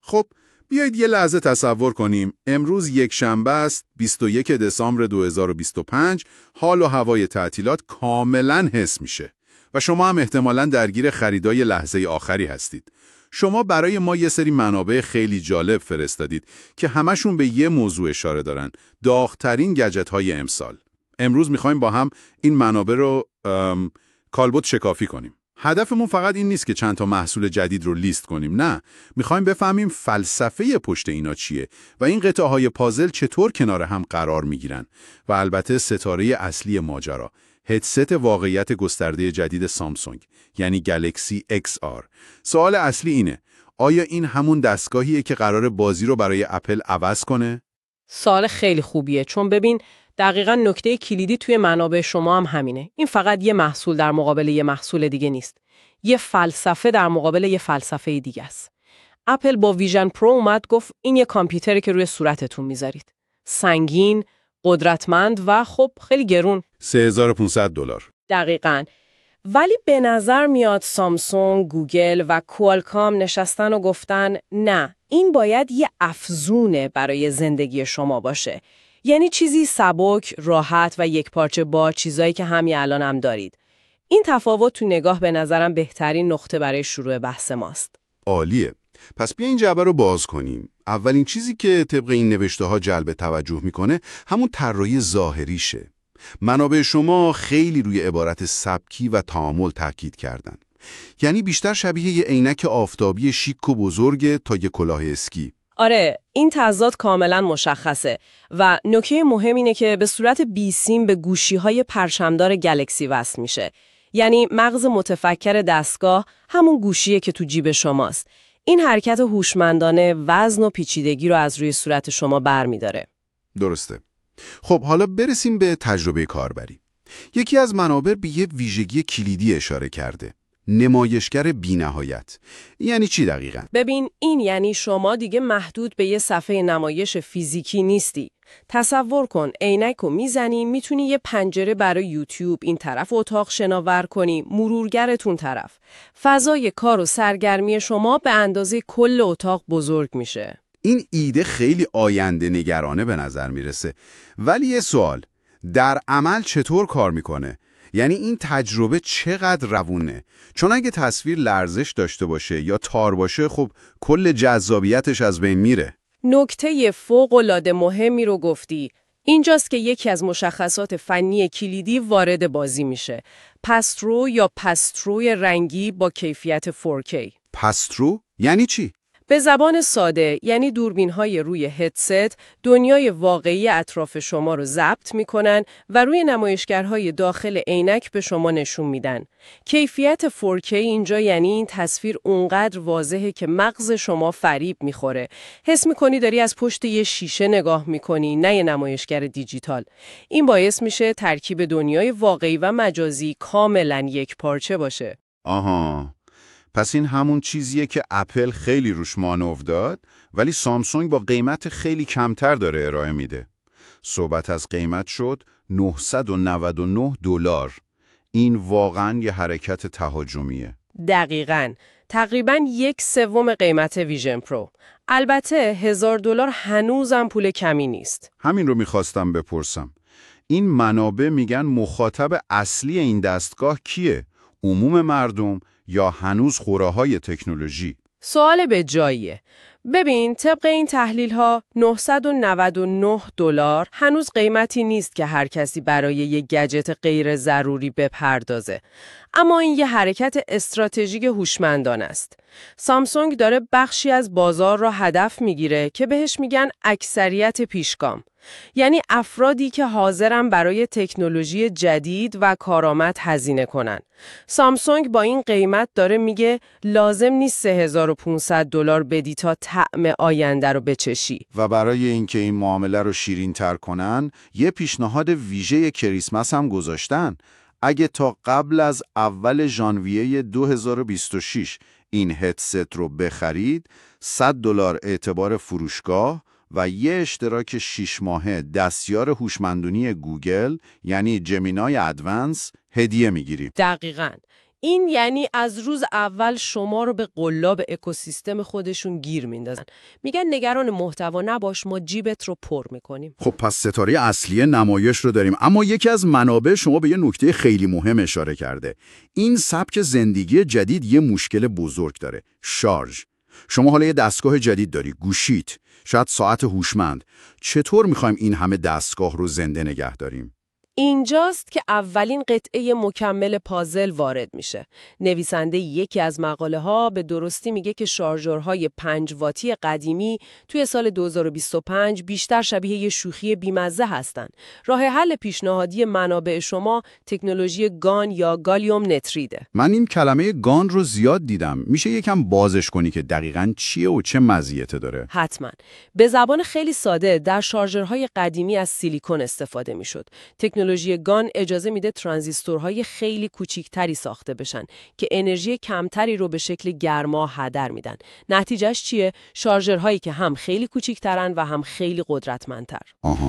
خب بیایید یه لحظه تصور کنیم امروز یک شنبه است 21 دسامبر 2025 حال و هوای تعطیلات کاملا حس میشه و شما هم احتمالاً درگیر خریدای لحظه آخری هستید. شما برای ما یه سری منابع خیلی جالب فرستادید که همشون به یه موضوع اشاره دارن، داغ‌ترین گجت‌های امسال. امروز می‌خوایم با هم این منابع رو کالبد شکافی کنیم. هدفمون فقط این نیست که چند تا محصول جدید رو لیست کنیم، نه، می‌خوایم بفهمیم فلسفه پشت اینا چیه و این قطعه‌های پازل چطور کنار هم قرار می‌گیرن و البته ستاره اصلی ماجرا، هدست واقعیت گسترده جدید سامسونگ، یعنی گلکسی XR. سوال اصلی اینه، آیا این همون دستگاهیه که قرار بازی رو برای اپل عوض کنه؟ سوال خیلی خوبیه، چون ببین دقیقاً نکته کلیدی توی منابع شما هم همینه. این فقط یه محصول در مقابل یه محصول دیگه نیست. یه فلسفه در مقابل یه فلسفه دیگه است. اپل با ویژن پرو اومد گفت این یه کامپیوتری که روی صورتتون میذارید. سنگین، قدرتمند و خب خیلی گرون. $3500. دقیقاً. ولی به نظر میاد سامسونگ، گوگل و کوالکام نشستن و گفتن نه، این باید یه افزونه برای زندگی شما باشه. یعنی چیزی سبک، راحت و یکپارچه با چیزایی که همین الان هم دارید. این تفاوت تو نگاه به نظرم بهترین نقطه برای شروع بحث ماست. عالیه. پس بیا این جعبه رو باز کنیم. اولین چیزی که طبق این نوشته ها جلب توجه میکنه همون طراحی ظاهریشه. منابع شما خیلی روی عبارت سبکی و تعامل تاکید کردن. یعنی بیشتر شبیه یه عینک آفتابی شیک و بزرگ تا یه کلاه اسکی. آره، این تضاد کاملا مشخصه و نکته مهم اینه که به صورت بیسیم به گوشی‌های پرچمدار گلکسی وصل میشه. یعنی مغز متفکر دستگاه همون گوشیه که تو جیب شماست. این حرکت هوشمندانه وزن و پیچیدگی رو از روی صورت شما برمی‌داره. درسته. خب حالا برسیم به تجربه کاربری. یکی از منابع به یه ویژگی کلیدی اشاره کرده. نمایشگر بی‌نهایت. یعنی چی دقیقاً؟ ببین، این یعنی شما دیگه محدود به یه صفحه نمایش فیزیکی نیستی. تصور کن عینک رو میزنی، میتونی یه پنجره برای یوتیوب این طرف اتاق شناور کنی، مرورگرتون طرف. فضای کار و سرگرمی شما به اندازه کل اتاق بزرگ میشه. این ایده خیلی آینده نگرانه به نظر میرسه. ولی یه سوال، در عمل چطور کار میکنه؟ یعنی این تجربه چقدر روونه؟ چون اگه تصویر لرزش داشته باشه یا تار باشه، خب کل جذابیتش از بین میره. نکته فوق‌العاده مهمی رو گفتی. اینجاست که یکی از مشخصات فنی کلیدی وارد بازی میشه. پسترو یا پستروی رنگی با کیفیت 4K. پسترو؟ یعنی چی؟ به زبان ساده یعنی دوربین‌های روی هدست دنیای واقعی اطراف شما رو ضبط می‌کنن و روی نمایشگرهای داخل عینک به شما نشون میدن. کیفیت 4K اینجا یعنی این تصویر اونقدر واضحه که مغز شما فریب می‌خوره. حس می‌کنی داری از پشت یه شیشه نگاه می‌کنی، نه یه نمایشگر دیجیتال. این باعث میشه ترکیب دنیای واقعی و مجازی کاملاً یک پارچه باشه. آها. پس این همون چیزیه که اپل خیلی روش مانور داد، ولی سامسونگ با قیمت خیلی کمتر داره ارائه میده. صحبت از قیمت شد $999. این واقعاً یه حرکت تهاجمیه. دقیقاً. تقریباً 1/3 قیمت ویژن پرو. البته $1000 هنوزم پول کمی نیست. همین رو میخواستم بپرسم. این منابع میگن مخاطب اصلی این دستگاه کیه؟ عموم مردم یا هنوز خوره‌های تکنولوژی؟ سوال به جاییه. ببین، طبق این تحلیل ها $999 هنوز قیمتی نیست که هر کسی برای یک گجت غیر ضروری بپردازه. اما این یه حرکت استراتژیک هوشمندانه است. سامسونگ داره بخشی از بازار را هدف میگیره که بهش میگن اکثریت پیشگام. یعنی افرادی که حاضرن برای تکنولوژی جدید و کارآمد هزینه کنن. سامسونگ با این قیمت داره میگه لازم نیست $3500 بدی تا طعم آینده رو بچشی. و برای اینکه این معامله رو شیرین تر کنن، یه پیشنهاد ویژه کریسمس هم گذاشتن. اگه تا قبل از اول ژانویه 2026 این هدست رو بخرید، $100 اعتبار فروشگاه و یه اشتراک 6 ماهه دستیار هوشمندونی گوگل یعنی جمینای ادوانس هدیه میگیریم. دقیقاً. این یعنی از روز اول شما رو به قلاب اکوسیستم خودشون گیر میندازن. میگن نگران محتوا نباش، ما جیبت رو پر میکنیم. خب پس ستاره اصلی نمایش رو داریم، اما یکی از منابع شما به یه نکته خیلی مهم اشاره کرده. این سبک زندگی جدید یه مشکل بزرگ داره: شارژ. شما حالا یه دستگاه جدید داری، گوشیت، شاید ساعت هوشمند. چطور میخوایم این همه دستگاه رو زنده نگه داریم؟ اینجاست که اولین قطعه مکمل پازل وارد میشه. نویسنده یکی از مقاله ها به درستی میگه که شارژورهای 5 واتی قدیمی توی سال 2025 بیشتر شبیه یه شوخی بیمزه هستن. راه حل پیشنهادی منابع شما تکنولوژی گان یا گالیوم نتریده. من این کلمه گان رو زیاد دیدم. میشه یکم بازش کنی که دقیقاً چیه و چه مزیتی داره؟ حتما. به زبان خیلی ساده در شارژورهای قدیمی از سیلیکون استفاده میشد. تکنولوژی گان اجازه میده ترانزیستورهای خیلی کوچیکتری ساخته بشن که انرژی کمتری رو به شکل گرما هدر میدن. نتیجهش چیه؟ شارژرهایی که هم خیلی کوچیکترن و هم خیلی قدرتمندتر.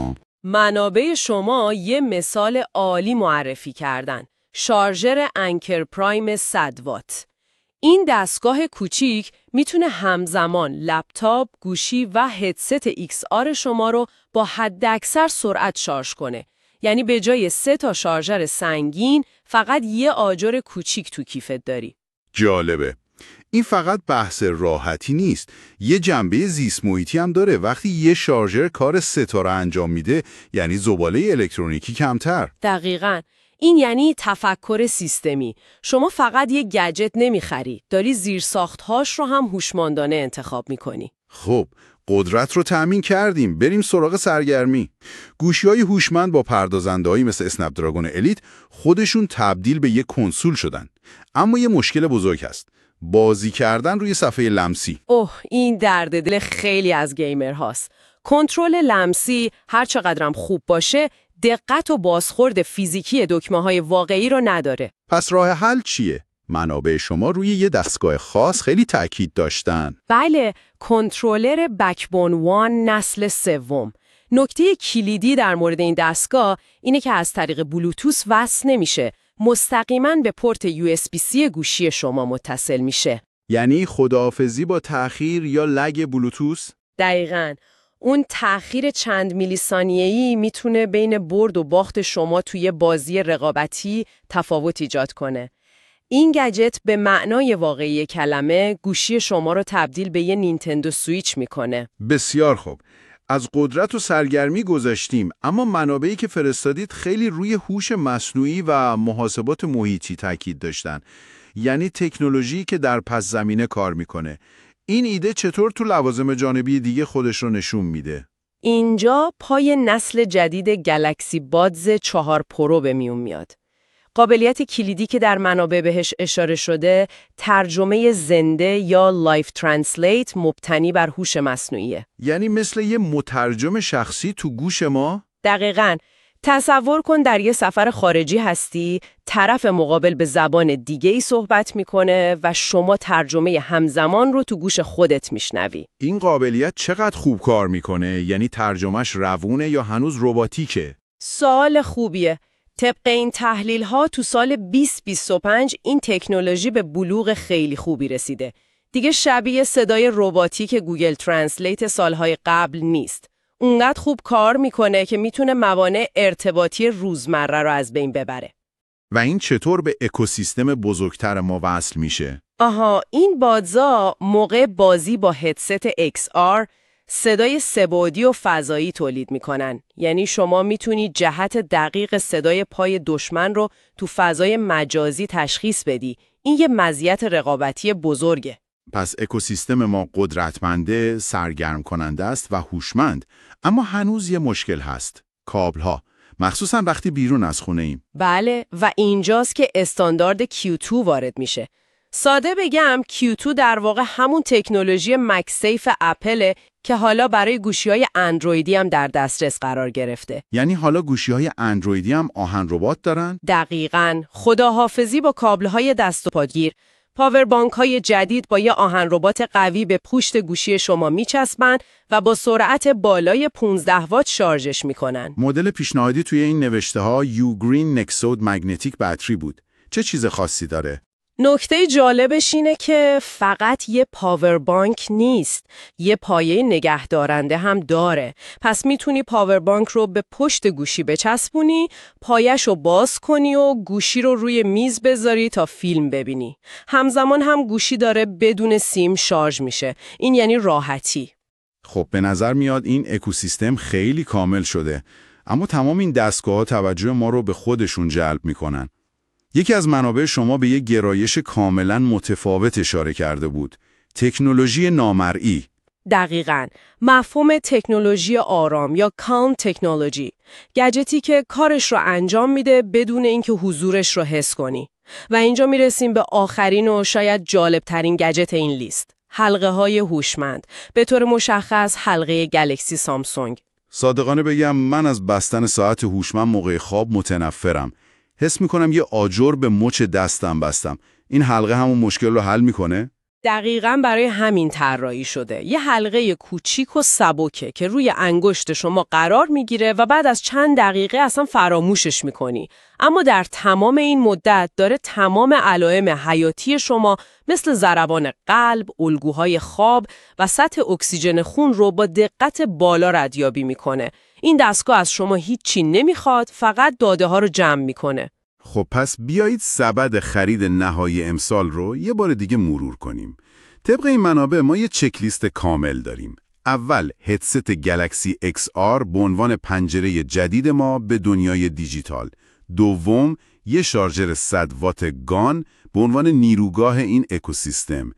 منابع شما یه مثال عالی معرفی کردن. شارژر انکر پرایم 100 وات. این دستگاه کوچیک میتونه همزمان لپتاپ، گوشی و هدست XR شما رو با حداکثر سرعت شارژ کنه. یعنی به جای 3 تا شارژر سنگین فقط یه آجر کوچیک تو کیفت داری. جالبه. این فقط بحث راحتی نیست. یه جنبه زیست محیطی هم داره. وقتی یه شارژر کار 3 تا رو انجام میده، یعنی زباله الکترونیکی کمتر. دقیقاً. این یعنی تفکر سیستمی. شما فقط یه گجت نمیخری، داری زیرساخت‌هاش رو هم هوشمندانه انتخاب میکنی. خب، قدرت رو تأمین کردیم. بریم سراغ سرگرمی. گوشی‌های هوشمند با پردازنده‌هایی مثل اسنپ دراگون الیت خودشون تبدیل به یک کنسول شدن. اما یه مشکل بزرگ هست: بازی کردن روی صفحه لمسی. این درد دل خیلی از گیمر هاست. کنترل لمسی هر چقدرم خوب باشه، دقت و بازخورد فیزیکی دکمه‌های واقعی رو نداره. پس راه حل چیه؟ منابع شما روی یه دستگاه خاص خیلی تاکید داشتن. بله، کنترلر بکبون وان نسل 3. نکته کلیدی در مورد این دستگاه اینه که از طریق بلوتوث وصل نمیشه. مستقیما به پورت USB-C گوشی شما متصل میشه. یعنی خداحافظی با تأخیر یا لگ بلوتوث؟ دقیقاً. اون تأخیر چند میلی ثانیه‌ای میتونه بین برد و باخت شما توی بازی رقابتی تفاوت ایجاد کنه. این گجت به معنای واقعی کلمه گوشی شما رو تبدیل به یه نینتندو سویچ میکنه. بسیار خوب. از قدرت و سرگرمی گذشتیم، اما منابعی که فرستادید خیلی روی هوش مصنوعی و محاسبات محیطی تاکید داشتن. یعنی تکنولوژی که در پس زمینه کار میکنه. این ایده چطور تو لوازم جانبی دیگه خودش رو نشون میده؟ اینجا پای نسل جدید گلکسی بادز 4 پرو به میون میاد. قابلیت کلیدی که در منابع بهش اشاره شده، ترجمه زنده یا لایف ترنسلیت مبتنی بر هوش مصنوعیه. یعنی مثل یه مترجم شخصی تو گوش ما؟ دقیقاً. تصور کن در یه سفر خارجی هستی، طرف مقابل به زبان دیگه‌ای صحبت میکنه و شما ترجمه همزمان رو تو گوش خودت میشنوی. این قابلیت چقدر خوب کار میکنه؟ یعنی ترجمهش روونه یا هنوز رباتیکه؟ سوال خوبیه. طبق این تحلیل ها تو سال 2025 این تکنولوژی به بلوغ خیلی خوبی رسیده. دیگه شبیه صدای رباتیک گوگل ترنسلیت سالهای قبل نیست. اونقدر خوب کار میکنه که میتونه موانع ارتباطی روزمره رو از بین ببره. و این چطور به اکوسیستم بزرگتر ما وصل میشه؟ این بادزا موقع بازی با هدست XR صدای سه‌بعدی و فضایی تولید میکنن. یعنی شما میتونی جهت دقیق صدای پای دشمن رو تو فضای مجازی تشخیص بدی. این یه مزیت رقابتی بزرگه. پس اکوسیستم ما قدرتمنده، سرگرم کننده است و هوشمند. اما هنوز یه مشکل هست: کابل‌ها، مخصوصا وقتی بیرون از خونه ایم. بله، و اینجاست که استاندارد Q2 وارد میشه. ساده بگم Q2 در واقع همون تکنولوژی مکسیف اپل که حالا برای گوشی‌های اندرویدی هم در دسترس قرار گرفته. یعنی حالا گوشی‌های اندرویدی هم آهن ربات دارن؟ دقیقاً. خداحافظی با کابل‌های دست و پاگیر. پاوربانک‌های جدید با یه آهن ربات قوی به پشت گوشی شما میچسبن و با سرعت بالای 15 وات شارژش میکنن. مدل پیشنهادی توی این نوشته‌ها Ugreen Nexode مگنتیک باتری بود. چه چیز خاصی داره؟ نکته جالبش اینه که فقط یه پاور بانک نیست، یه پایه نگهدارنده هم داره. پس میتونی پاور بانک رو به پشت گوشی بچسبونی، پایش رو باز کنی و گوشی رو روی میز بذاری تا فیلم ببینی. همزمان هم گوشی داره بدون سیم شارژ میشه. این یعنی راحتی. خب به نظر میاد این اکوسیستم خیلی کامل شده، اما تمام این دستگاه‌ها توجه ما رو به خودشون جلب میکنن. یکی از منابع شما به یک گرایش کاملا متفاوت اشاره کرده بود، تکنولوژی نامرئی. دقیقاً، مفهوم تکنولوژی آرام یا کالم تکنولوژی، گجتی که کارش رو انجام میده بدون اینکه حضورش رو حس کنی. و اینجا میرسیم به آخرین و شاید جالبترین گجت این لیست، حلقه های هوشمند، به طور مشخص حلقه گلکسی سامسونگ. صادقانه بگم من از بستن ساعت هوشمند موقع خواب متنفرم. حس میکنم یه آجر به مچ دستم بستم. این حلقه همون مشکل رو حل میکنه؟ دقیقاً برای همین طراحی شده. یه حلقه کوچیک و سبکه که روی انگشت شما قرار میگیره و بعد از چند دقیقه اصلا فراموشش میکنی. اما در تمام این مدت داره تمام علائم حیاتی شما مثل ضربان قلب، الگوهای خواب و سطح اکسیژن خون رو با دقت بالا ردیابی میکنه. این دستگاه از شما هیچی نمیخواد، فقط داده ها رو جمع میکنه. خب پس بیایید سبد خرید نهایی امسال رو یه بار دیگه مرور کنیم. طبق این منابع ما یه چکلیست کامل داریم. اول هدست گلکسی XR به عنوان پنجره جدید ما به دنیای دیجیتال. دوم یه شارژر 100 وات گان به عنوان نیروگاه این اکوسیستم.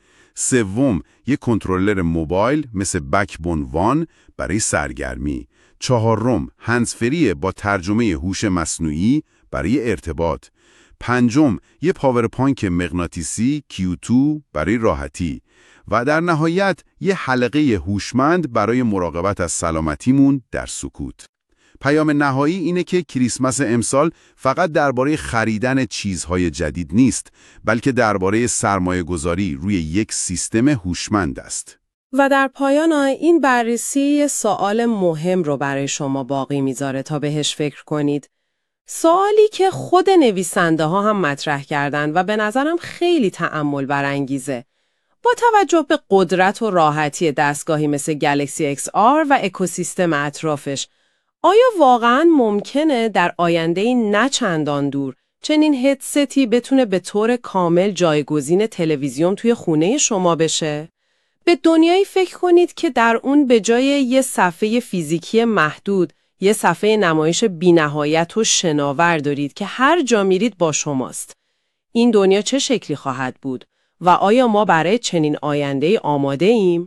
سوم یه کنترلر موبایل مثل بکبون وان برای سرگرمی. چهارم هندزفری با ترجمه هوش مصنوعی برای ارتباط. پنجم یه پاوربانک مغناطیسی Q2 برای راحتی. و در نهایت یه حلقه هوشمند برای مراقبت از سلامتیمون در سکوت. پیام نهایی اینه که کریسمس امسال فقط درباره خریدن چیزهای جدید نیست، بلکه درباره سرمایه‌گذاری روی یک سیستم هوشمند است. و در پایان این بررسی یه سوال مهم رو برای شما باقی میذاره تا بهش فکر کنید. سوالی که خود نویسنده ها هم مطرح کردن و به نظرم خیلی تأمل برانگیزه. با توجه به قدرت و راحتی دستگاهی مثل گلکسی XR و اکوسیستم اطرافش، آیا واقعاً ممکنه در آینده نه چندان دور چنین هدستی بتونه به طور کامل جایگزین تلویزیون توی خونه شما بشه؟ به دنیایی فکر کنید که در اون به جای یه صفحه فیزیکی محدود، یه صفحه نمایش بی‌نهایت و شناور دارید که هر جا میرید با شماست. این دنیا چه شکلی خواهد بود؟ و آیا ما برای چنین آینده آماده ایم؟